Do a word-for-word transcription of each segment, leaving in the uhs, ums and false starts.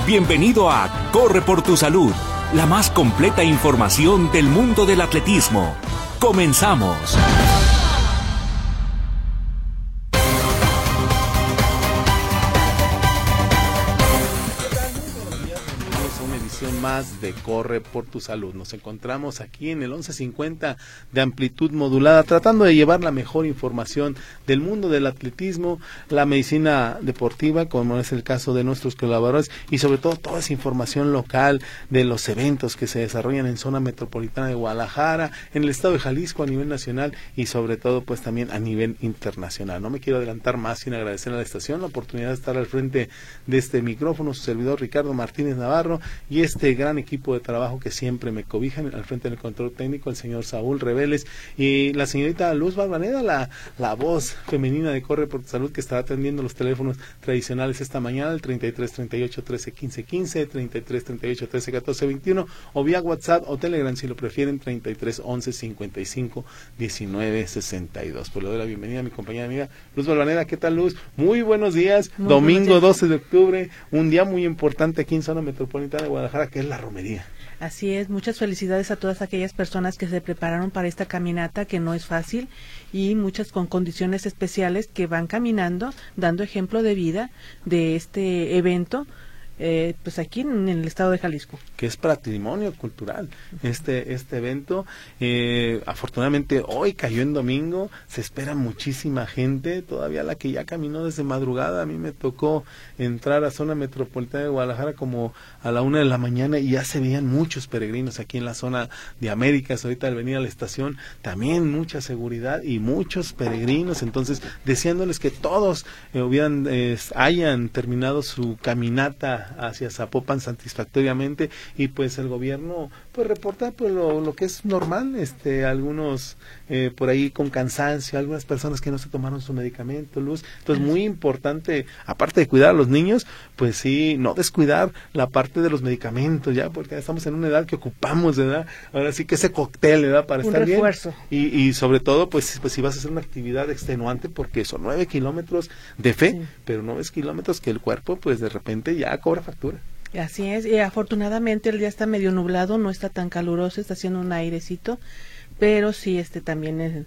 Bienvenido a Corre por tu Salud, la más completa información del mundo del atletismo. ¡Comenzamos! Más de Corre por tu Salud. Nos encontramos aquí en el once cincuenta de amplitud modulada, tratando de llevar la mejor información del mundo del atletismo, la medicina deportiva, como es el caso de nuestros colaboradores, y sobre todo toda esa información local de los eventos que se desarrollan en zona metropolitana de Guadalajara, en el estado de Jalisco a nivel nacional y sobre todo pues también a nivel internacional. No me quiero adelantar más sin agradecer a la estación la oportunidad de estar al frente de este micrófono, su servidor Ricardo Martínez Navarro, y este gran equipo de trabajo que siempre me cobijan, al frente del control técnico el señor Saúl Reveles y la señorita Luz Balvanera, la, la voz femenina de Corre por tu Salud, que estará atendiendo los teléfonos tradicionales esta mañana, el treinta y tres, treinta y ocho, trece, quince, quince, treinta y tres, treinta y ocho, trece, catorce, veintiuno, o vía WhatsApp o Telegram si lo prefieren, treinta y tres, once, cincuenta y cinco, diecinueve, sesenta y dos. Pues le doy la bienvenida a mi compañera amiga Luz Balvanera. ¿Qué tal, Luz? Muy buenos días. Muy Domingo buenos días. doce de octubre, un día muy importante aquí en zona metropolitana de Guadalajara, que es la romería. Así es, muchas felicidades a todas aquellas personas que se prepararon para esta caminata, que no es fácil, y muchas con condiciones especiales que van caminando, dando ejemplo de vida de este evento, eh, pues aquí en el estado de Jalisco. Que es patrimonio cultural este este evento. Eh, afortunadamente hoy cayó en domingo, se espera muchísima gente, todavía la que ya caminó desde madrugada. A mí me tocó entrar a zona metropolitana de Guadalajara como a la una de la mañana y ya se veían muchos peregrinos aquí en la zona de Américas. Ahorita al venir a la estación también mucha seguridad y muchos peregrinos, entonces deseándoles que todos eh, hubieran eh, hayan terminado su caminata hacia Zapopan satisfactoriamente, y pues el gobierno pues reporta pues lo, lo que es normal, este algunos eh, por ahí con cansancio, algunas personas que no se tomaron su medicamento, Luz. Entonces muy importante, aparte de cuidar a los niños, pues sí, no descuidar la parte de los medicamentos, ya, porque estamos en una edad que ocupamos, ¿verdad? Ahora sí que ese cóctel, ¿verdad? Para un estar refuerzo. bien. Y, y sobre todo, pues, pues si vas a hacer una actividad extenuante, porque son nueve kilómetros de fe, sí, pero nueve kilómetros que el cuerpo, pues de repente ya cobra factura. Así es, y afortunadamente el día está medio nublado, no está tan caluroso, está haciendo un airecito, pero sí, este también es,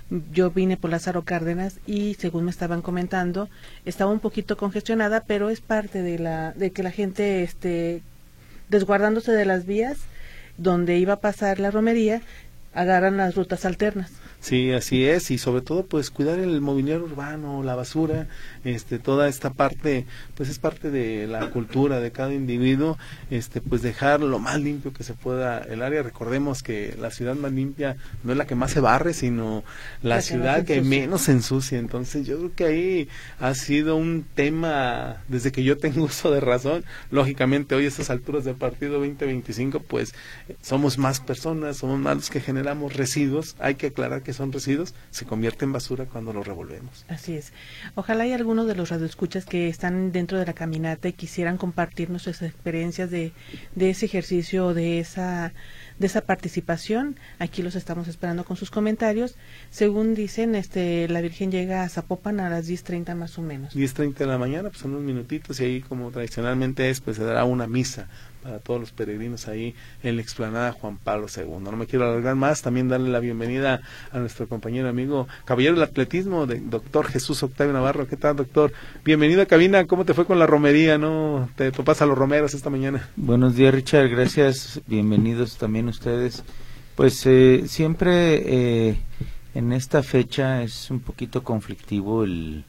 yo vine por Lázaro Cárdenas y según me estaban comentando, estaba un poquito congestionada, pero es parte de la de que la gente esté desguardándose de las vías donde iba a pasar la romería, agarran las rutas alternas. Sí, así es, y sobre todo pues cuidar el mobiliario urbano, la basura, este toda esta parte, pues es parte de la cultura de cada individuo, este pues dejar lo más limpio que se pueda el área. Recordemos que la ciudad más limpia no es la que más se barre, sino la, la ciudad que, que menos se ensucia. Entonces yo creo que ahí ha sido un tema desde que yo tengo uso de razón. Lógicamente hoy a estas alturas del partido veinte veinticinco pues somos más personas, somos más los que generamos residuos. Hay que aclarar que son residuos, se convierte en basura cuando los revolvemos. Así es. Ojalá hay algunos de los radioescuchas que están dentro de la caminata y quisieran compartirnos sus experiencias de, de ese ejercicio, de esa de esa participación. Aquí los estamos esperando con sus comentarios. Según dicen, este la Virgen llega a Zapopan a las diez treinta más o menos. diez treinta de la mañana, pues son unos minutitos, y ahí como tradicionalmente es, pues se dará una misa para todos los peregrinos ahí en la explanada Juan Pablo segundo. No me quiero alargar más, también darle la bienvenida a nuestro compañero amigo, caballero del atletismo, de doctor Jesús Octavio Navarro. ¿Qué tal, doctor? Bienvenido a cabina. ¿Cómo te fue con la romería? ¿No te topas a los romeros esta mañana? Buenos días, Richard, gracias, bienvenidos también ustedes. Pues eh, siempre eh, en esta fecha es un poquito conflictivo el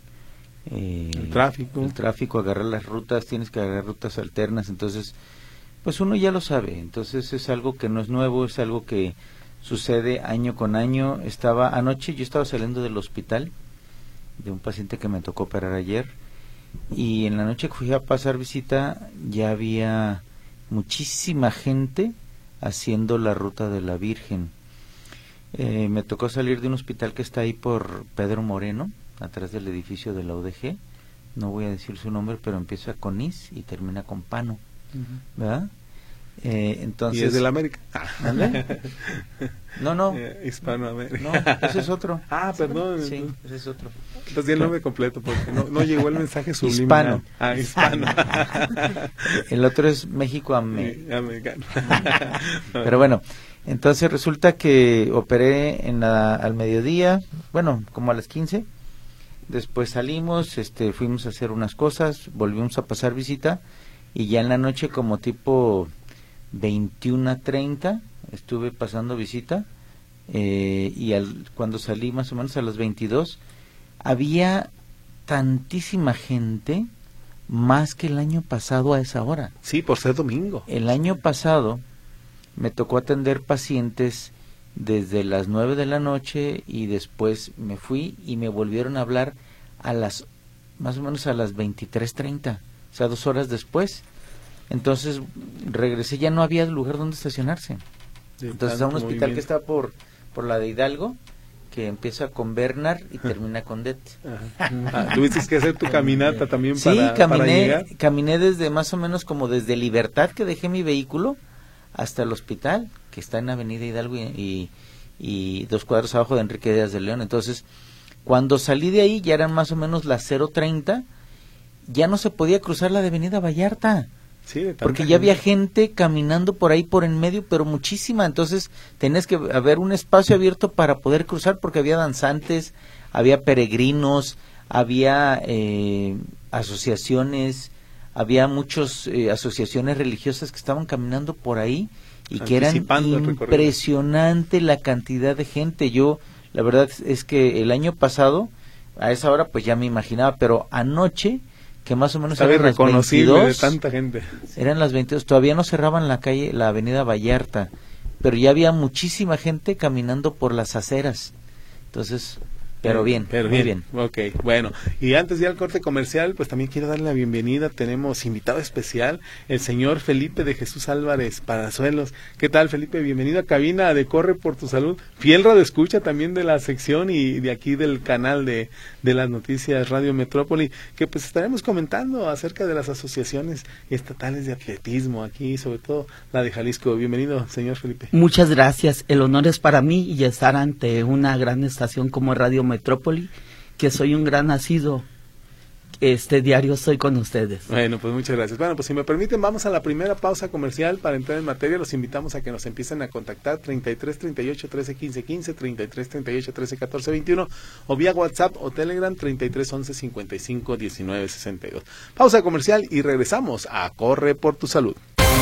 eh, el tráfico, el tráfico, agarrar las rutas, tienes que agarrar rutas alternas, entonces pues uno ya lo sabe, entonces es algo que no es nuevo, es algo que sucede año con año. Estaba anoche, yo estaba saliendo del hospital de un paciente que me tocó operar ayer, y en la noche que fui a pasar visita ya había muchísima gente haciendo la ruta de la Virgen. Eh, me tocó salir de un hospital que está ahí por Pedro Moreno, atrás del edificio de la U D G, no voy a decir su nombre, pero empieza con Is y termina con Pano, uh-huh. ¿verdad? Eh, entonces, ¿Y es de la América? ¿Ande? No, no. Eh, Hispanoamérica. No, ese es otro. Ah, perdón. Sí, ese es otro. Entonces di el nombre completo porque no, no llegó el mensaje subliminal. Hispano. Ah, hispano. El otro es México Ame. Sí, americano. Pero bueno, entonces resulta que operé en la, al mediodía, bueno, como a las quince. Después salimos, este, fuimos a hacer unas cosas, volvimos a pasar visita y ya en la noche como tipo veintiuno treinta estuve pasando visita eh, y al, cuando salí más o menos a las veintidós había tantísima gente, más que el año pasado a esa hora. Sí, por ser domingo. El año pasado me tocó atender pacientes desde las nueve de la noche y después me fui y me volvieron a hablar a las más o menos a las veintitrés treinta, o sea, dos horas después. Entonces regresé, ya no había lugar donde estacionarse. De Entonces a un tanto hospital movimiento. que está por por la de Hidalgo, que empieza con Bernard y termina con Det. Ajá. Ah, tuviste que hacer tu caminata también Sí, para, para caminé, llegar. caminé desde más o menos como desde Libertad, que dejé mi vehículo, hasta el hospital, que está en Avenida Hidalgo y, y, y dos cuadros abajo de Enrique Díaz de León. Entonces, cuando salí de ahí, ya eran más o menos las cero treinta, ya no se podía cruzar la de Avenida Vallarta. Sí, de tanta Porque ya gente. había gente caminando por ahí por en medio, pero muchísima. Entonces tenías que haber un espacio abierto para poder cruzar, porque había danzantes, había peregrinos, había eh, asociaciones, había muchas eh, asociaciones religiosas que estaban caminando por ahí y que eran Anticipando el recorrido. impresionante la cantidad de gente. Yo, la verdad es que el año pasado, a esa hora pues ya me imaginaba, pero anoche, que más o menos Estaba eran las irreconocible veintidós, de tanta gente. eran las veintidós, todavía no cerraban la calle, la avenida Vallarta, pero ya había muchísima gente caminando por las aceras. Entonces, pero bien, pero muy bien. bien. Ok, bueno, y antes de ir al corte comercial, pues también quiero darle la bienvenida. Tenemos invitado especial, el señor Felipe de Jesús Álvarez Palazuelos. ¿Qué tal, Felipe? Bienvenido a cabina de Corre por tu Salud. Fiel radio escucha también de la sección y de aquí del canal de, de las noticias Radio Metrópoli, que pues estaremos comentando acerca de las asociaciones estatales de atletismo aquí, sobre todo la de Jalisco. Bienvenido, señor Felipe. Muchas gracias. El honor es para mí y estar ante una gran estación como Radio Metrópoli, que soy un gran nacido. Este diario estoy con ustedes. Bueno, pues muchas gracias. Bueno, pues si me permiten, vamos a la primera pausa comercial para entrar en materia. Los invitamos a que nos empiecen a contactar treinta y tres, treinta y ocho, trece, quince, quince, treinta y tres, treinta y ocho, trece, catorce, veintiuno o vía WhatsApp o Telegram treinta y tres, once, cincuenta y cinco, diecinueve, sesenta y dos. Pausa comercial y regresamos a Corre por tu Salud.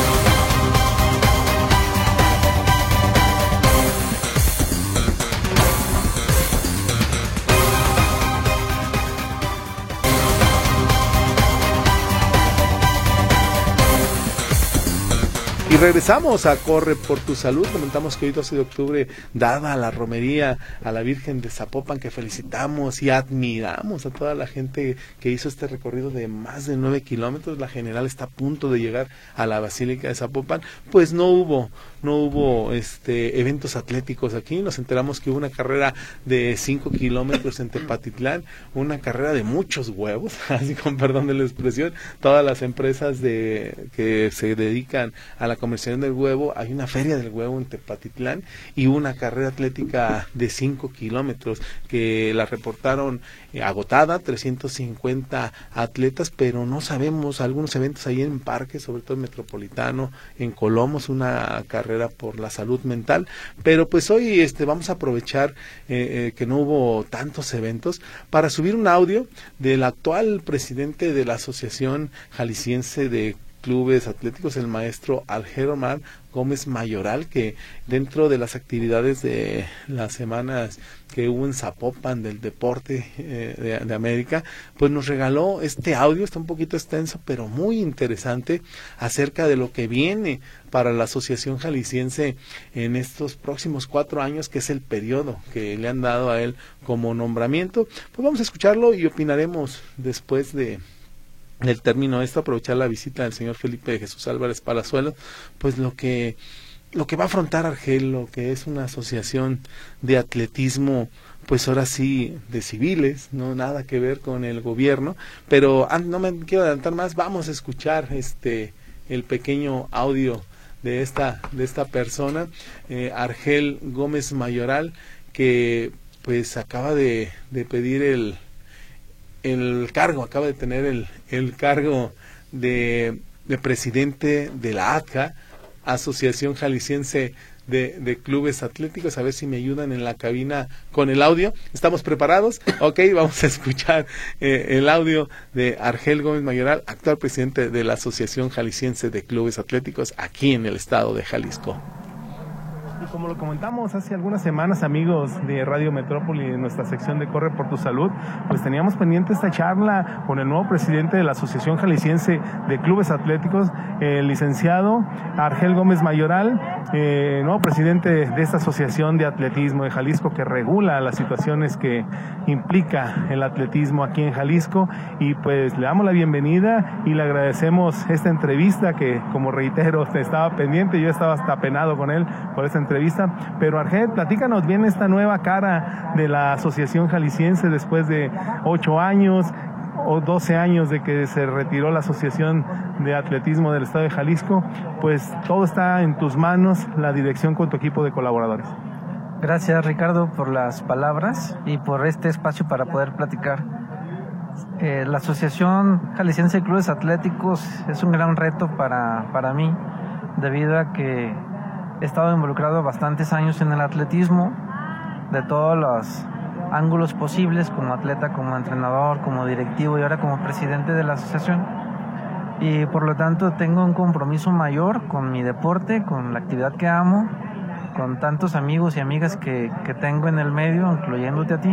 Y regresamos a Corre por tu Salud. Comentamos que hoy doce de octubre, dada la romería a la Virgen de Zapopan, que felicitamos y admiramos a toda la gente que hizo este recorrido de más de nueve kilómetros. La general está a punto de llegar a la Basílica de Zapopan. Pues no hubo, no hubo este eventos atléticos aquí. Nos enteramos que hubo una carrera de cinco kilómetros en Tepatitlán, una carrera de muchos huevos, así con perdón de la expresión. Todas las empresas de que se dedican a la comercialización del huevo, hay una feria del huevo en Tepatitlán y una carrera atlética de cinco kilómetros que la reportaron eh, agotada, trescientos cincuenta atletas, pero no sabemos, algunos eventos ahí en parques, sobre todo en Metropolitano, en Colomos, una carrera por la salud mental, pero pues hoy este vamos a aprovechar eh, eh, que no hubo tantos eventos para subir un audio del actual presidente de la Asociación Jalisciense de Clubes Atléticos, el maestro Algeromar Gómez Mayoral, que dentro de las actividades de las semanas que hubo en Zapopan del deporte eh, de, de América, pues nos regaló este audio. Está un poquito extenso, pero muy interesante, acerca de lo que viene para la Asociación Jalisciense en estos próximos cuatro años, que es el periodo que le han dado a él como nombramiento. Pues vamos a escucharlo y opinaremos después de del término esto, aprovechar la visita del señor Felipe de Jesús Álvarez Palazuelos, pues lo que lo que va a afrontar Argel, lo que es una asociación de atletismo, pues ahora sí de civiles, no nada que ver con el gobierno, pero ah, no me quiero adelantar más, vamos a escuchar este el pequeño audio de esta, de esta persona, eh, Argel Gómez Mayoral, que pues acaba de, de pedir el, el cargo, acaba de tener el, el cargo de, de presidente de la A T J A, Asociación Jalisciense de, de Clubes Atléticos. A ver si me ayudan en la cabina con el audio. ¿Estamos preparados? Ok, vamos a escuchar eh, el audio de Argel Gómez Mayoral, actual presidente de la Asociación Jalisciense de Clubes Atléticos aquí en el estado de Jalisco. Y como lo comentamos hace algunas semanas, amigos de Radio Metrópoli, en nuestra sección de Corre por tu Salud, pues teníamos pendiente esta charla con el nuevo presidente de la Asociación Jalisciense de Clubes Atléticos, el licenciado Argel Gómez Mayoral, eh, nuevo presidente de esta Asociación de Atletismo de Jalisco, que regula las situaciones que implica el atletismo aquí en Jalisco. Y pues le damos la bienvenida y le agradecemos esta entrevista que, como reitero, estaba pendiente, yo estaba hasta penado con él por esta entrevista. entrevista, pero Argel, platícanos bien esta nueva cara de la Asociación Jalisciense después de ocho años o doce años de que se retiró la Asociación de Atletismo del Estado de Jalisco. Pues todo está en tus manos, la dirección con tu equipo de colaboradores. Gracias, Ricardo, por las palabras y por este espacio para poder platicar. Eh, la Asociación Jalisciense de Clubes Atléticos es un gran reto para, para mí, debido a que he estado involucrado bastantes años en el atletismo, de todos los ángulos posibles, como atleta, como entrenador, como directivo y ahora como presidente de la asociación. Y por lo tanto tengo un compromiso mayor con mi deporte, con la actividad que amo, con tantos amigos y amigas que, que tengo en el medio, incluyéndote a ti.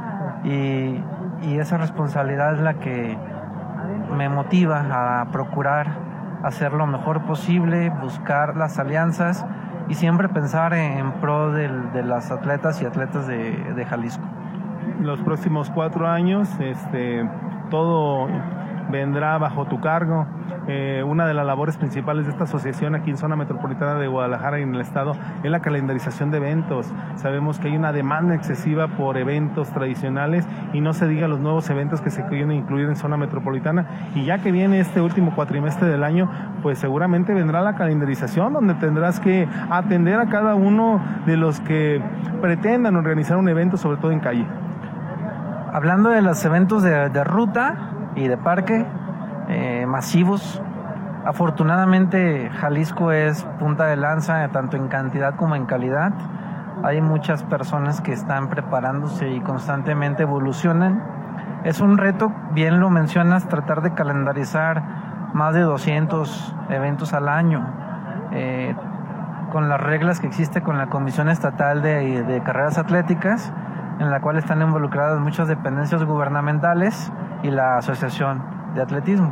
Y, y esa responsabilidad es la que me motiva a procurar hacer lo mejor posible, buscar las alianzas y siempre pensar en, en pro del, de las atletas y atletas de, de Jalisco. Los próximos cuatro años, este, todo vendrá bajo tu cargo. Eh, una de las labores principales de esta asociación aquí en zona metropolitana de Guadalajara y en el estado es la calendarización de eventos. Sabemos que hay una demanda excesiva por eventos tradicionales y no se diga los nuevos eventos que se quieren incluir en zona metropolitana. Y ya que viene este último cuatrimestre del año, pues seguramente vendrá la calendarización donde tendrás que atender a cada uno de los que pretendan organizar un evento, sobre todo en calle. Hablando de los eventos de, de ruta y de parque, Eh, masivos, afortunadamente Jalisco es punta de lanza tanto en cantidad como en calidad. Hay muchas personas que están preparándose y constantemente evolucionan. Es un reto, bien lo mencionas, tratar de calendarizar más de doscientos eventos al año, eh, con las reglas que existe con la Comisión Estatal de, de Carreras Atléticas, en la cual están involucradas muchas dependencias gubernamentales y la Asociación de Atletismo.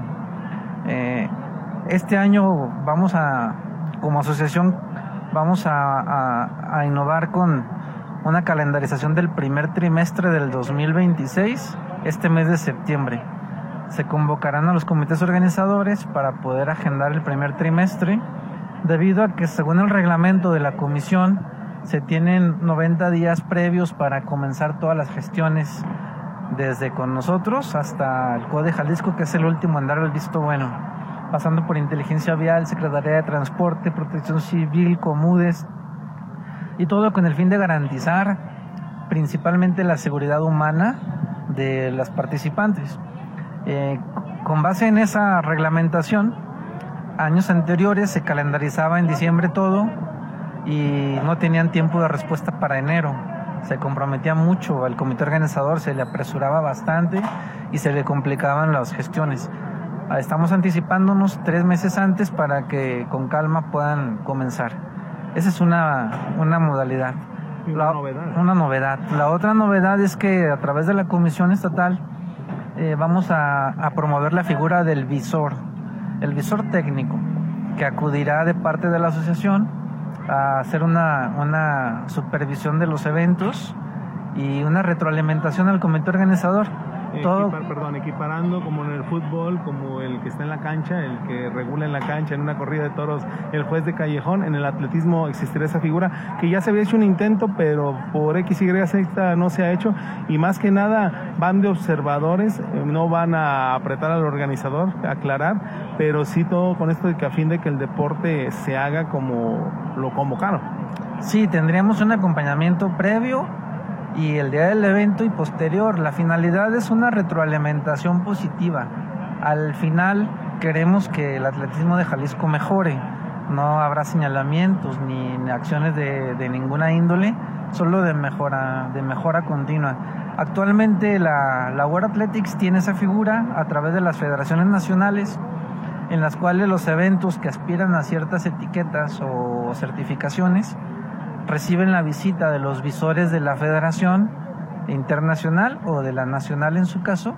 Eh, este año vamos a, como asociación, vamos a, a, a innovar con una calendarización del primer trimestre del dos mil veintiséis, este mes de septiembre. Se convocarán a los comités organizadores para poder agendar el primer trimestre, debido a que según el reglamento de la comisión se tienen noventa días previos para comenzar todas las gestiones, desde con nosotros hasta el C O D E Jalisco, que es el último en dar el visto bueno, pasando por Inteligencia Vial, Secretaría de Transporte, Protección Civil, Comudes, y todo con el fin de garantizar principalmente la seguridad humana de las participantes. Eh, con base en esa reglamentación, años anteriores se calendarizaba en diciembre todo y no tenían tiempo de respuesta para enero. Se comprometía mucho al comité organizador, se le apresuraba bastante y se le complicaban las gestiones. Estamos anticipándonos tres meses antes para que con calma puedan comenzar. Esa es una, una modalidad. Una la, novedad. Una novedad. La otra novedad es que a través de la Comisión Estatal eh, vamos a, a promover la figura del visor, el visor técnico, que acudirá de parte de la asociación a hacer una, una supervisión de los eventos y una retroalimentación al comité organizador Todo... Equipar, perdón, equiparando como en el fútbol, como el que está en la cancha, el que regula en la cancha, en una corrida de toros, el juez de callejón. En el atletismo existirá esa figura, que ya se había hecho un intento, pero por X, Y, Z no se ha hecho, y más que nada van de observadores, eh, no van a apretar al organizador, aclarar, pero sí todo con esto de que a fin de que el deporte se haga como lo convocaron. Sí, tendríamos un acompañamiento previo y el día del evento y posterior. La finalidad es una retroalimentación positiva. Al final queremos que el atletismo de Jalisco mejore. No habrá señalamientos ni acciones de, de ninguna índole, solo de mejora, de mejora continua. Actualmente la, la World Athletics tiene esa figura a través de las federaciones nacionales, en las cuales los eventos que aspiran a ciertas etiquetas o certificaciones reciben la visita de los visores de la federación internacional o de la nacional en su caso,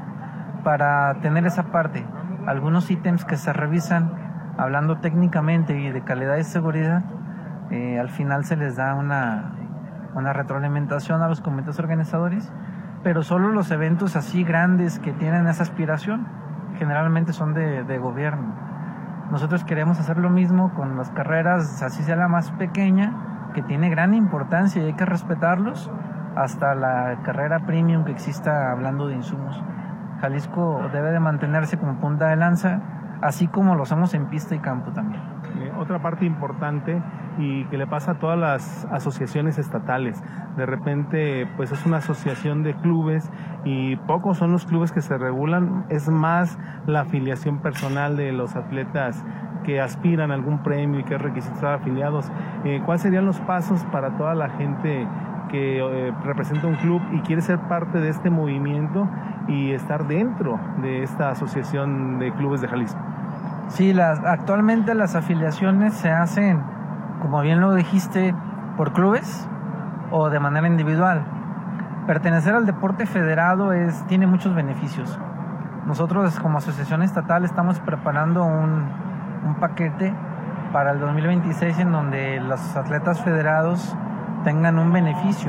para tener esa parte. Algunos ítems que se revisan, hablando técnicamente y de calidad y seguridad, eh, al final se les da una, una retroalimentación a los comités organizadores, pero solo los eventos así grandes que tienen esa aspiración generalmente son de, de gobierno. Nosotros queremos hacer lo mismo con las carreras, así sea la más pequeña, que tiene gran importancia y hay que respetarlos, hasta la carrera premium que exista hablando de insumos. Jalisco debe de mantenerse como punta de lanza, así como lo hacemos en pista y campo también. Eh, otra parte importante y que le pasa a todas las asociaciones estatales, de repente pues es una asociación de clubes y pocos son los clubes que se regulan, es más la afiliación personal de los atletas que aspiran a algún premio y que es requisito estar afiliados. Eh, ¿Cuáles serían los pasos para toda la gente que eh, representa un club y quiere ser parte de este movimiento y estar dentro de esta asociación de clubes de Jalisco? Sí, las, actualmente las afiliaciones se hacen, como bien lo dijiste, por clubes o de manera individual. Pertenecer al deporte federado es, tiene muchos beneficios. Nosotros como asociación estatal estamos preparando un, un paquete para el dos mil veintiséis en donde los atletas federados tengan un beneficio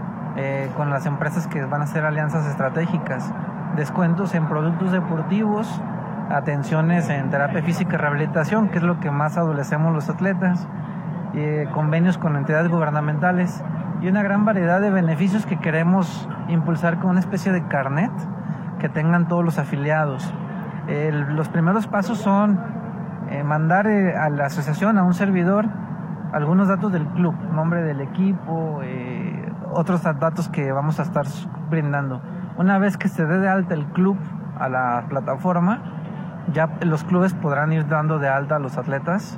eh, con las empresas que van a hacer alianzas estratégicas, descuentos en productos deportivos, atenciones en terapia física y rehabilitación, que es lo que más adolecemos los atletas, eh, convenios con entidades gubernamentales y una gran variedad de beneficios que queremos impulsar con una especie de carnet que tengan todos los afiliados. El, los primeros pasos son eh, mandar eh, a la asociación, a un servidor, algunos datos del club, nombre del equipo, eh, otros datos que vamos a estar brindando. Una vez que se dé de alta el club a la plataforma, ya los clubes podrán ir dando de alta a los atletas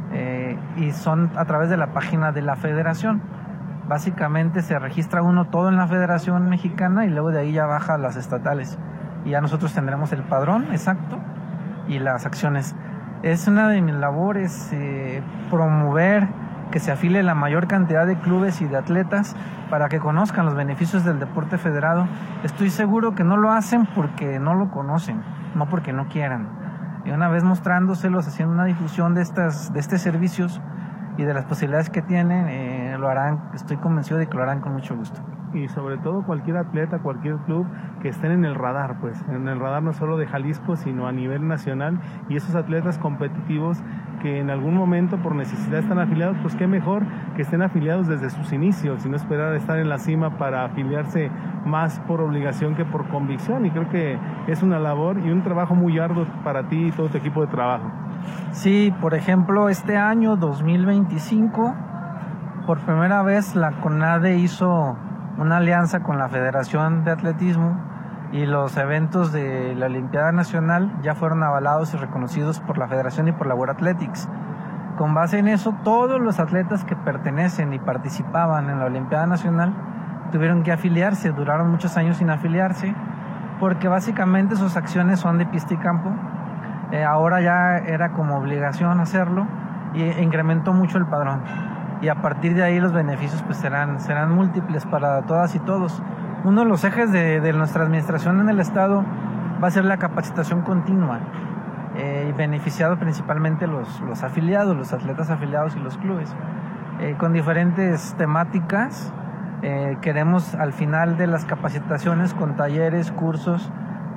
eh, y son a través de la página de la federación. Básicamente se registra uno todo en la Federación Mexicana y luego de ahí ya baja a las estatales y ya nosotros tendremos el padrón exacto y las acciones. Es una de mis labores eh, promover que se afile la mayor cantidad de clubes y de atletas para que conozcan los beneficios del deporte federado. Estoy seguro que no lo hacen porque no lo conocen, no porque no quieran. Y una vez mostrándoselos, haciendo una difusión de estas de estos servicios y de las posibilidades que tienen, eh, lo harán, estoy convencido de que lo harán con mucho gusto. Y sobre todo cualquier atleta, cualquier club que estén en el radar, pues en el radar no solo de Jalisco, sino a nivel nacional, y esos atletas competitivos que en algún momento por necesidad están afiliados, pues qué mejor que estén afiliados desde sus inicios y no esperar a estar en la cima para afiliarse más por obligación que por convicción, y creo que es una labor y un trabajo muy arduo para ti y todo tu equipo de trabajo. Sí, por ejemplo, este año dos mil veinticinco, por primera vez la CONADE hizo una alianza con la Federación de Atletismo y los eventos de la Olimpiada Nacional ya fueron avalados y reconocidos por la Federación y por la World Athletics. Con base en eso, todos los atletas que pertenecen y participaban en la Olimpiada Nacional tuvieron que afiliarse, duraron muchos años sin afiliarse, porque básicamente sus acciones son de pista y campo. Eh, ahora ya era como obligación hacerlo y incrementó mucho el padrón. Y a partir de ahí los beneficios pues serán, serán múltiples para todas y todos. Uno de los ejes de, de nuestra administración en el estado va a ser la capacitación continua, eh, y beneficiado principalmente los, los afiliados, los atletas afiliados y los clubes, eh, con diferentes temáticas. Eh, queremos al final de las capacitaciones con talleres, cursos,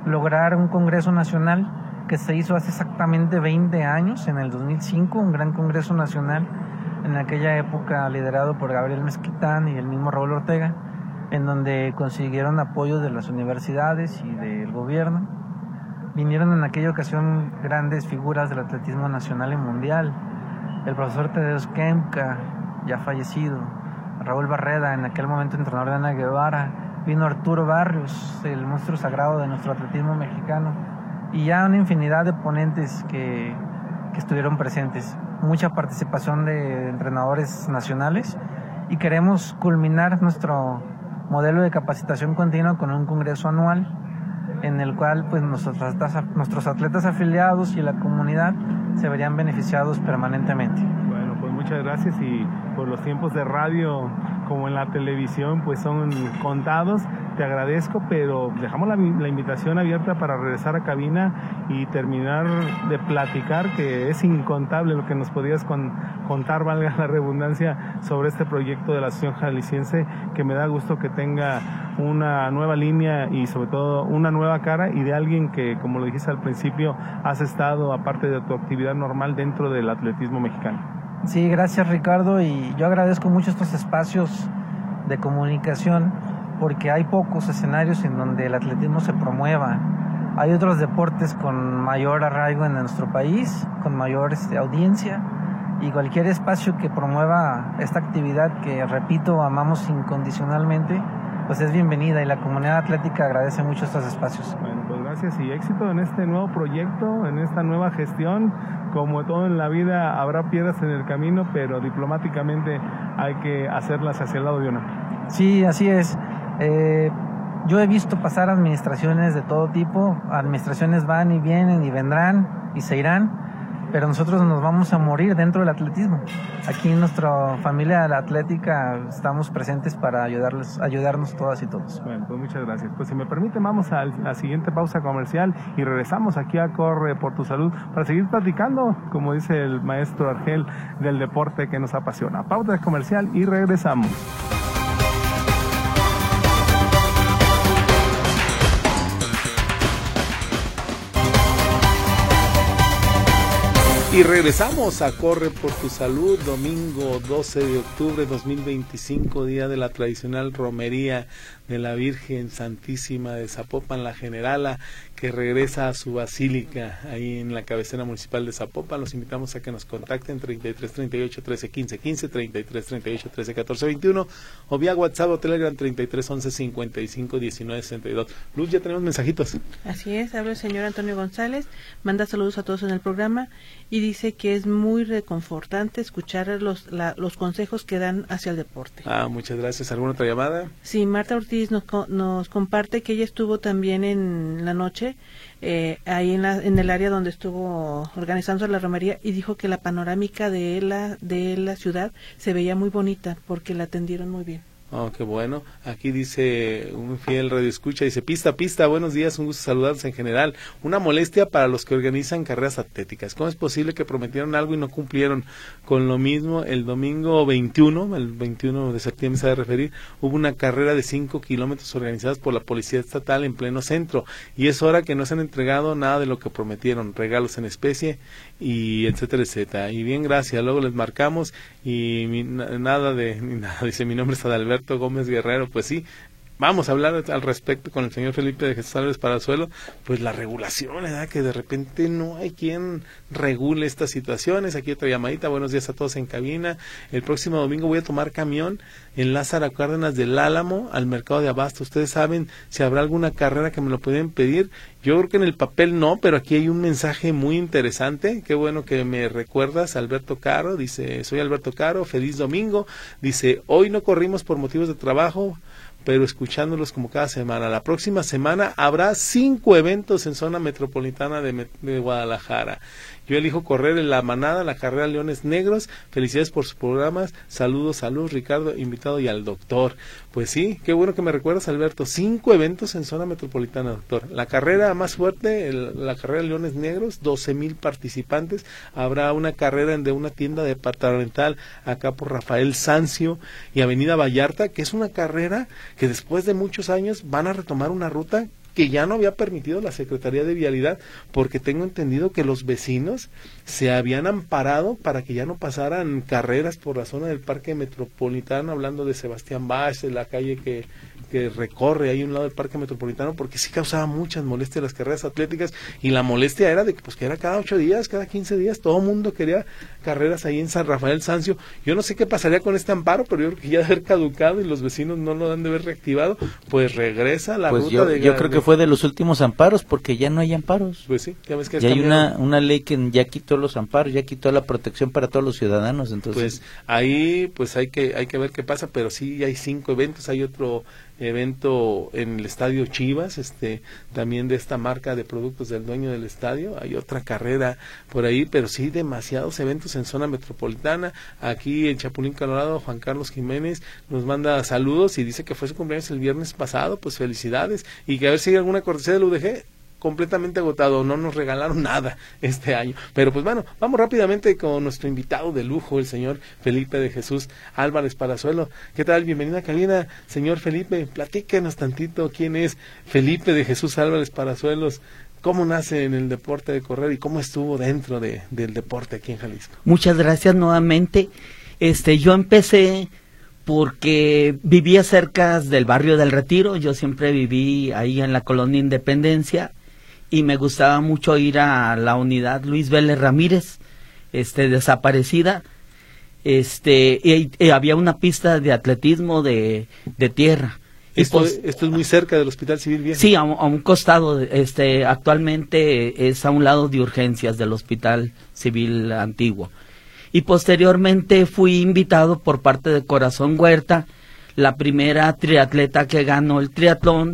lograr un Congreso Nacional que se hizo hace exactamente veinte años, en el dos mil cinco, un gran Congreso Nacional, en aquella época liderado por Gabriel Mezquitán y el mismo Raúl Ortega, en donde consiguieron apoyo de las universidades y del gobierno. Vinieron en aquella ocasión grandes figuras del atletismo nacional y mundial, el profesor Tadeusz Kemka, ya fallecido, Raúl Barreda, en aquel momento entrenador de Ana Guevara, vino Arturo Barrios, el monstruo sagrado de nuestro atletismo mexicano, y ya una infinidad de ponentes que, que estuvieron presentes, mucha participación de entrenadores nacionales, y queremos culminar nuestro modelo de capacitación continua con un congreso anual en el cual pues nuestros atletas, nuestros atletas afiliados y la comunidad se verían beneficiados permanentemente. Bueno, pues muchas gracias, y por los tiempos de radio como en la televisión pues son contados. Te agradezco, pero dejamos la, la invitación abierta para regresar a cabina y terminar de platicar, que es incontable lo que nos podías con, contar, valga la redundancia, sobre este proyecto de la Asociación Jalisciense, que me da gusto que tenga una nueva línea y sobre todo una nueva cara, y de alguien que, como lo dijiste al principio, has estado, aparte de tu actividad normal, dentro del atletismo mexicano. Sí, gracias Ricardo, y yo agradezco mucho estos espacios de comunicación, porque hay pocos escenarios en donde el atletismo se promueva. Hay otros deportes con mayor arraigo en nuestro país, con mayor este, audiencia, y cualquier espacio que promueva esta actividad que, repito, amamos incondicionalmente, pues es bienvenida, y la comunidad atlética agradece mucho estos espacios. Bueno, pues gracias y éxito en este nuevo proyecto, en esta nueva gestión. Como todo en la vida, habrá piedras en el camino, pero diplomáticamente hay que hacerlas hacia el lado de uno. Sí, así es. Eh, yo he visto pasar administraciones de todo tipo, administraciones van y vienen y vendrán y se irán, pero nosotros nos vamos a morir dentro del atletismo. Aquí en nuestra familia atlética estamos presentes para ayudarles, ayudarnos todas y todos. Bueno, pues muchas gracias. Pues si me permite, vamos a la siguiente pausa comercial y regresamos aquí a Corre por tu Salud para seguir platicando, como dice el maestro Argel, del deporte que nos apasiona. Pausa comercial y regresamos. Y regresamos a Corre por tu Salud, domingo doce de octubre de dos mil veinticinco, día de la tradicional romería de la Virgen Santísima de Zapopan, la Generala, que regresa a su basílica ahí en la cabecera municipal de Zapopan. Los invitamos a que nos contacten treinta y tres treinta y ocho trece quince quince, treinta y tres treinta y ocho trece catorce veintiuno, o vía WhatsApp o Telegram treinta y tres once cincuenta y cinco diecinueve sesenta y dos. Luz, ya tenemos mensajitos. Así es, habla el señor Antonio González, manda saludos a todos en el programa y dice que es muy reconfortante escuchar los, la, los consejos que dan hacia el deporte. Ah, muchas gracias. ¿Alguna otra llamada? Sí, Marta Ortiz nos, nos comparte que ella estuvo también en la noche eh, ahí en, la, en el área donde estuvo organizando la romería, y dijo que la panorámica de la, de la ciudad se veía muy bonita porque la atendieron muy bien. Oh, qué bueno. Aquí dice un fiel radioescucha, dice, pista, pista, buenos días, un gusto saludarlos en general. Una molestia para los que organizan carreras atléticas. ¿Cómo es posible que prometieron algo y no cumplieron con lo mismo? El domingo veintiuno, el veintiuno de septiembre se va a referir, hubo una carrera de cinco kilómetros organizadas por la Policía Estatal en pleno centro, y es hora que no se han entregado nada de lo que prometieron, regalos en especie y etcétera, etcétera. Y bien, gracias, luego les marcamos y mi, nada de, ni nada, dice, mi nombre es Adalberto Gómez Guerrero. Pues sí, vamos a hablar al respecto con el señor Felipe de Jesús Álvarez Palazuelo, pues la regulación, ¿verdad? Que de repente no hay quien regule estas situaciones. Aquí otra llamadita, buenos días a todos en cabina. El próximo domingo voy a tomar camión en Lázaro Cárdenas del Álamo al mercado de Abasto. Ustedes saben si habrá alguna carrera que me lo pueden pedir. Yo creo que en el papel no, pero aquí hay un mensaje muy interesante. Qué bueno que me recuerdas, Alberto Caro. Dice, soy Alberto Caro, feliz domingo. Dice, hoy no corrimos por motivos de trabajo, pero escuchándolos como cada semana. La próxima semana habrá cinco eventos en zona metropolitana de, de Guadalajara. Yo elijo correr en la manada, la carrera Leones Negros. Felicidades por sus programas. Saludos a Luz, Ricardo, invitado, y al doctor. Pues sí, qué bueno que me recuerdas, Alberto. Cinco eventos en zona metropolitana, doctor. La carrera más fuerte, el, la carrera Leones Negros, doce mil participantes. Habrá una carrera de una tienda departamental acá por Rafael Sancio y Avenida Vallarta, que es una carrera que después de muchos años van a retomar una ruta que ya no había permitido la Secretaría de Vialidad, porque tengo entendido que los vecinos se habían amparado para que ya no pasaran carreras por la zona del Parque Metropolitano, hablando de Sebastián Bach, de la calle que, que recorre ahí a un lado del Parque Metropolitano, porque sí causaba muchas molestias las carreras atléticas, y la molestia era de que pues que era cada ocho días, cada quince días, todo el mundo quería carreras ahí en San Rafael Sancio. Yo no sé qué pasaría con este amparo, pero yo creo que ya de haber caducado y los vecinos no lo han de haber reactivado, pues regresa la pues ruta yo, de... yo creo que fue de los últimos amparos, porque ya no hay amparos. Pues sí, ya ves que ya hay una, una ley que ya quitó los amparos, ya quitó la protección para todos los ciudadanos, entonces... Pues ahí pues hay que hay que ver qué pasa, pero sí hay cinco eventos, hay otro evento en el Estadio Chivas, este también de esta marca de productos del dueño del estadio, hay otra carrera por ahí, pero sí demasiados eventos en zona metropolitana. Aquí en Chapulín, Colorado, Juan Carlos Jiménez nos manda saludos y dice que fue su cumpleaños el viernes pasado, pues felicidades, y que a ver si hay alguna cortesía del U D G. Completamente agotado, no nos regalaron nada este año, pero pues bueno, vamos rápidamente con nuestro invitado de lujo, el señor Felipe de Jesús Álvarez Palazuelo. ¿Qué tal? Bienvenida a cabina, señor Felipe, platíquenos tantito quién es Felipe de Jesús Álvarez Palazuelos, cómo nace en el deporte de correr y cómo estuvo dentro de, del deporte aquí en Jalisco. Muchas gracias nuevamente. Este, yo empecé porque vivía cerca del barrio del Retiro, yo siempre viví ahí en la colonia Independencia, y me gustaba mucho ir a la unidad Luis Vélez Ramírez, este desaparecida, este y, y había una pista de atletismo de, de tierra. Esto, pues, esto es muy cerca del Hospital Civil Viejo. Sí, a, a un costado, este actualmente es a un lado de urgencias del Hospital Civil Antiguo. Y posteriormente fui invitado por parte de Corazón Huerta, la primera triatleta que ganó el triatlón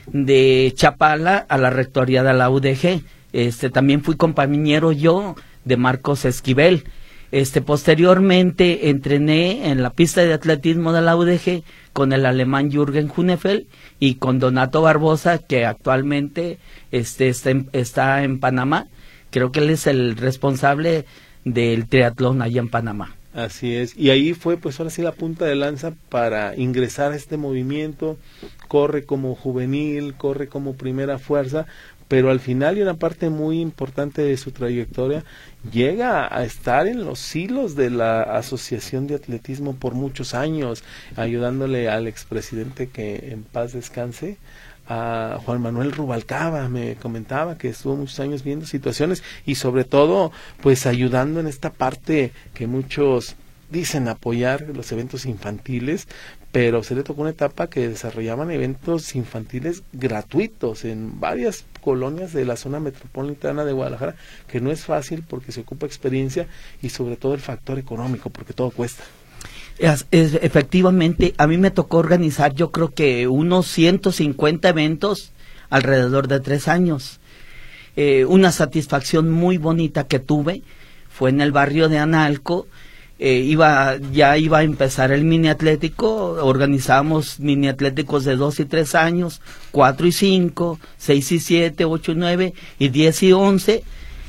de Chapala a la rectoría de la U D G. Este también fui compañero yo de Marcos Esquivel. Este posteriormente entrené en la pista de atletismo de la U D G con el alemán Jürgen Hunefeld y con Donato Barbosa, que actualmente este está en, está en Panamá. Creo que él es el responsable del triatlón allá en Panamá. Así es, y ahí fue pues ahora sí la punta de lanza para ingresar a este movimiento. Corre como juvenil, corre como primera fuerza, pero al final, y una parte muy importante de su trayectoria, llega a estar en los hilos de la Asociación de Atletismo por muchos años, ayudándole al expresidente, que en paz descanse, a Juan Manuel Rubalcaba. Me comentaba que estuvo muchos años viendo situaciones y sobre todo pues ayudando en esta parte que muchos dicen apoyar, los eventos infantiles, pero se le tocó una etapa que desarrollaban eventos infantiles gratuitos en varias colonias de la zona metropolitana de Guadalajara, que no es fácil porque se ocupa experiencia y sobre todo el factor económico, porque todo cuesta. Es, es, efectivamente, a mí me tocó organizar yo creo que unos ciento cincuenta eventos alrededor de tres años. Eh, una satisfacción muy bonita que tuve fue en el barrio de Analco. Eh, iba ya iba a empezar el mini atlético, organizábamos mini atléticos de dos y tres años, cuatro y cinco, seis y siete, ocho y nueve y diez y once,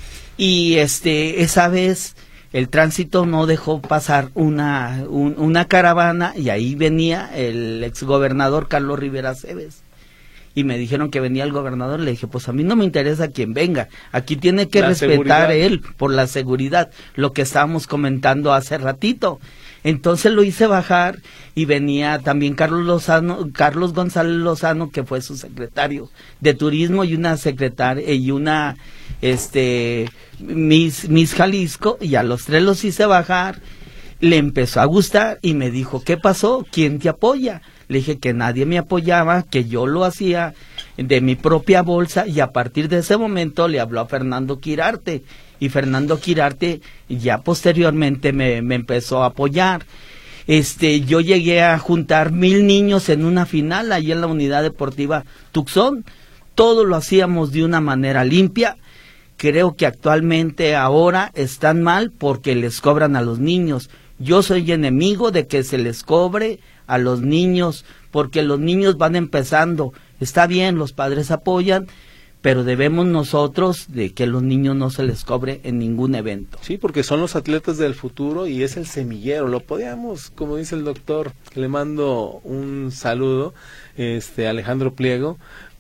y este esa vez el tránsito no dejó pasar una un, una caravana, y ahí venía el exgobernador Carlos Rivera Cebes. Y me dijeron que venía el gobernador, le dije, pues a mí no me interesa quién venga, aquí tiene que la respetar seguridad. Él, por la seguridad, lo que estábamos comentando hace ratito. Entonces lo hice bajar, y venía también Carlos Lozano, Carlos González Lozano, que fue su secretario de turismo, y una secretaria, y una, este, Miss, Miss Jalisco, y a los tres los hice bajar. Le empezó a gustar, y me dijo, ¿qué pasó? ¿Quién te apoya? Le dije que nadie me apoyaba, que yo lo hacía de mi propia bolsa, y a partir de ese momento le habló a Fernando Quirarte, y Fernando Quirarte ya posteriormente me, me empezó a apoyar. Este, yo llegué a juntar mil niños en una final allí en la Unidad Deportiva Tucson. Todo lo hacíamos de una manera limpia. Creo que actualmente ahora están mal porque les cobran a los niños. Yo soy enemigo de que se les cobre a los niños, porque los niños van empezando. Está bien, los padres apoyan, pero debemos nosotros de que a los niños no se les cobre en ningún evento. Sí, porque son los atletas del futuro y es el semillero. Lo podíamos, como dice el doctor, le mando un saludo, este Alejandro Pliego,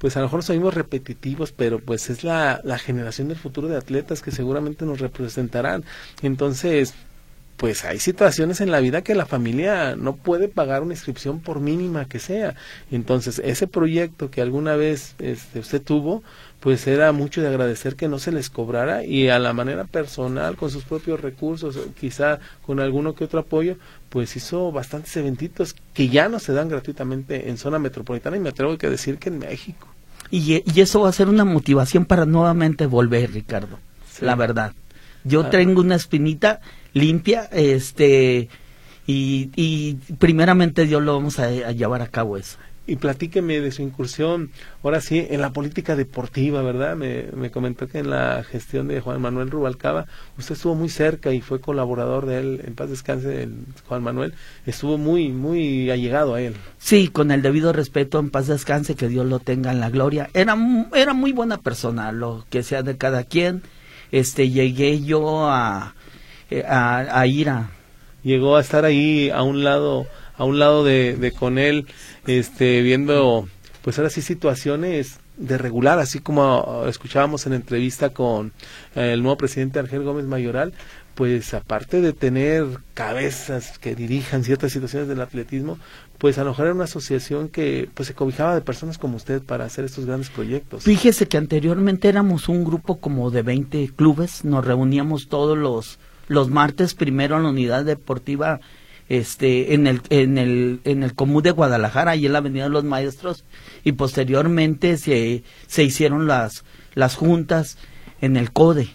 pues a lo mejor somos repetitivos, pero pues es la, la generación del futuro de atletas que seguramente nos representarán. Entonces, pues hay situaciones en la vida que la familia no puede pagar una inscripción por mínima que sea. Entonces, ese proyecto que alguna vez este, usted tuvo, pues era mucho de agradecer que no se les cobrara, y a la manera personal, con sus propios recursos, quizá con alguno que otro apoyo, pues hizo bastantes eventitos que ya no se dan gratuitamente en zona metropolitana, y me atrevo a decir que en México. Y, y eso va a ser una motivación para nuevamente volver, Ricardo, sí. La verdad. Yo ah. tengo una espinita limpia, este, y, y primeramente Dios lo vamos a, a llevar a cabo eso. Y platíqueme de su incursión, ahora sí, en la política deportiva, ¿verdad? Me, me comentó que en la gestión de Juan Manuel Rubalcaba, usted estuvo muy cerca y fue colaborador de él, en paz descanse, el Juan Manuel, estuvo muy, muy allegado a él. Sí, con el debido respeto, en paz descanse, que Dios lo tenga en la gloria. Era, era muy buena persona, lo que sea de cada quien. Este, llegué yo a, a, a ir a... Llegó a estar ahí a un lado... a un lado de, de con él, este, viendo, pues ahora sí, situaciones de regular, así como escuchábamos en la entrevista con eh, el nuevo presidente Argel Gómez Mayoral, pues aparte de tener cabezas que dirijan ciertas situaciones del atletismo, pues a lo mejor era una asociación que pues se cobijaba de personas como usted para hacer estos grandes proyectos. Fíjese que anteriormente éramos un grupo como de veinte clubes, nos reuníamos todos los, los martes, primero en la unidad deportiva este en el en el en el Común de Guadalajara, y en la Avenida de los Maestros, y posteriormente se se hicieron las las juntas en el CODE,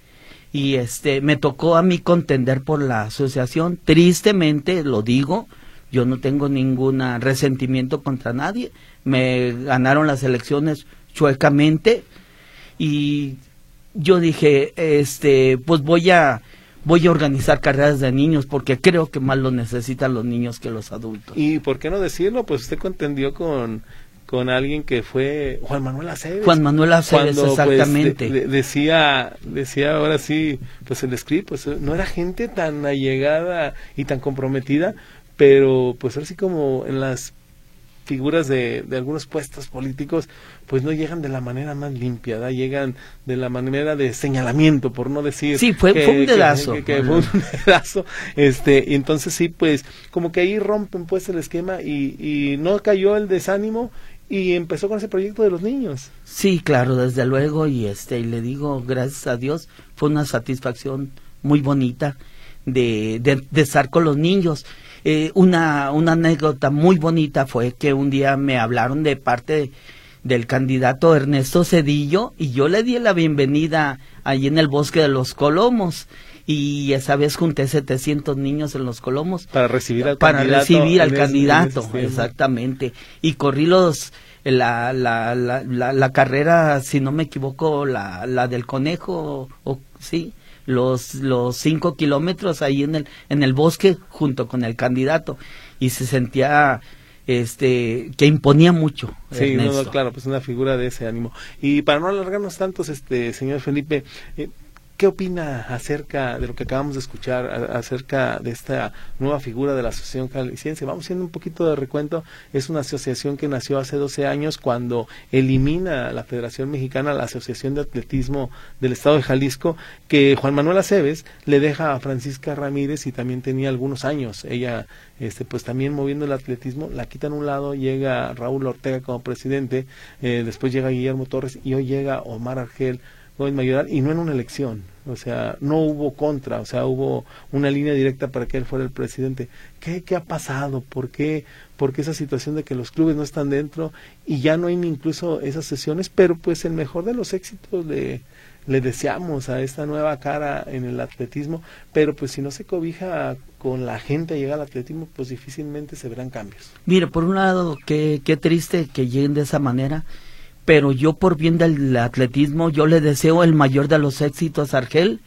y este me tocó a mí contender por la asociación. Tristemente lo digo, yo no tengo ningún resentimiento contra nadie, me ganaron las elecciones chuecamente, y yo dije, este pues voy a Voy a organizar carreras de niños, porque creo que más lo necesitan los niños que los adultos. ¿Y por qué no decirlo? Pues usted contendió con, con alguien que fue Juan Manuel Aceves. Juan Manuel Aceves, cuando, exactamente. Pues, de, de, decía, decía ahora sí, pues el script, pues no era gente tan allegada y tan comprometida, pero pues ahora sí, como en las figuras de, de algunos puestos políticos, pues no llegan de la manera más limpia, ¿da? Llegan de la manera de señalamiento, por no decir... Sí, fue, que, fue un dedazo. Que, que, que fue un dedazo, este, y entonces sí, pues, como que ahí rompen pues el esquema, y, y no cayó el desánimo, y empezó con ese proyecto de los niños. Sí, claro, desde luego, y este, y le digo, gracias a Dios, fue una satisfacción muy bonita de, de, de estar con los niños. Eh, una, una anécdota muy bonita fue que un día me hablaron de parte de, del candidato Ernesto Cedillo, y yo le di la bienvenida allí en el Bosque de los Colomos, y esa vez junté setecientos niños en los Colomos para recibir al para candidato, recibir al ese, candidato, exactamente, y corrí los la la, la la la carrera, si no me equivoco, la la del conejo, o sí, los los cinco kilómetros ahí en el en el bosque junto con el candidato, y se sentía este que imponía mucho. Sí, no, no, claro, pues una figura de ese ánimo. Y para no alargarnos tantos, este señor Felipe, eh, ¿qué opina acerca de lo que acabamos de escuchar, a, acerca de esta nueva figura de la Asociación Jalisciense? Vamos haciendo un poquito de recuento. Es una asociación que nació hace doce años, cuando elimina la Federación Mexicana, la Asociación de Atletismo del Estado de Jalisco, que Juan Manuel Aceves le deja a Francisca Ramírez, y también tenía algunos años ella este pues también moviendo el atletismo. La quitan a un lado, llega Raúl Ortega como presidente, eh, después llega Guillermo Torres, y hoy llega Omar Argel Gómez Mayoral, y no en una elección, o sea, no hubo contra, o sea, hubo una línea directa para que él fuera el presidente. ¿Qué, qué ha pasado? ¿Por qué, ¿Por qué esa situación de que los clubes no están dentro y ya no hay ni incluso esas sesiones? Pero pues el mejor de los éxitos le, le deseamos a esta nueva cara en el atletismo, pero pues si no se cobija con la gente a llegar al atletismo, pues difícilmente se verán cambios. Mire, por un lado, qué, qué triste que lleguen de esa manera, pero yo, por bien del atletismo, yo le deseo el mayor de los éxitos a Argel,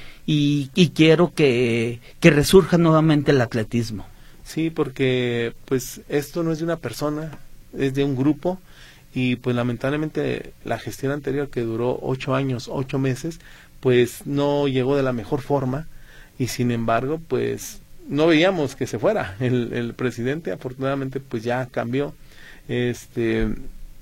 y, y quiero que, que resurja nuevamente el atletismo. Sí, porque pues esto no es de una persona, es de un grupo, y pues lamentablemente la gestión anterior, que duró ocho años, ocho meses, pues no llegó de la mejor forma, y sin embargo pues no veíamos que se fuera el, el presidente. Afortunadamente pues ya cambió. Este